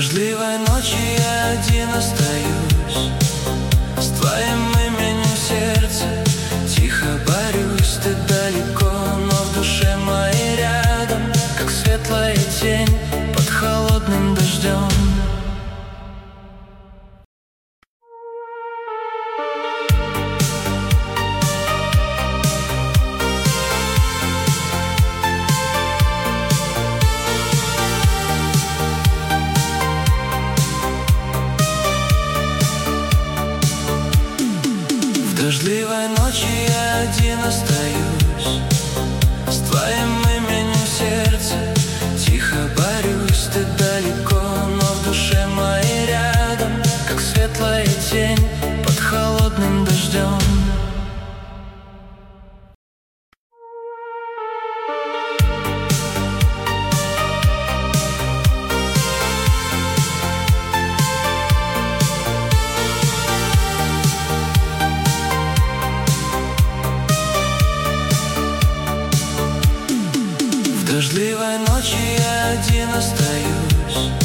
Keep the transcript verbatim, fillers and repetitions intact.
дождливой ночи я один остаюсь, с твоим именем в сердце тихо борюсь. Ты далеко, но в душе моей рядом, как светлая тень под холодным дождем. В дождливой ночи я один остаюсь, с твоим именем в сердце тихо борюсь. Ты далеко, но в душе моей рядом, как светлая тень под холодным дождем. В дождливой ночи я один остаюсь,